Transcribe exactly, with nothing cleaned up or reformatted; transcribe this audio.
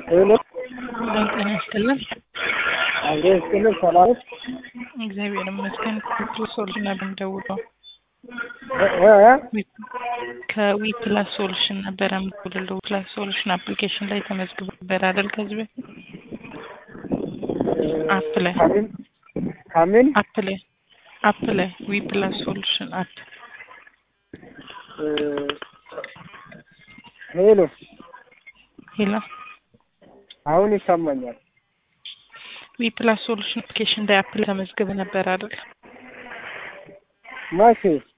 ሄሎ ጤና ይስጥልን። አገር ይስጥልን። ሰላም እግዚአብሔር ይመስገን። ሶሉሽን ነበር የምደውለው። ከዊ ፕላስ ሶሉሽን ነበር የምደውለው። ፕላስ ሶሉሽን አፕሊኬሽን ላይ ተመዝግቦ ነበር አይደል? ከዚህ በፊት አፕ ላይ ካምን አፕ ላይ አፕ ላይ ዊ ፕላስ ሶሉሽን አፕ። ሄሎ ሄሎ አሁን ይሰማኛል። ዊ ፕላስ ሶሉሽን አፕሊኬሽን ላይ አፕ ላይ ተመዝግቦ ነበር አይደል? ማሽ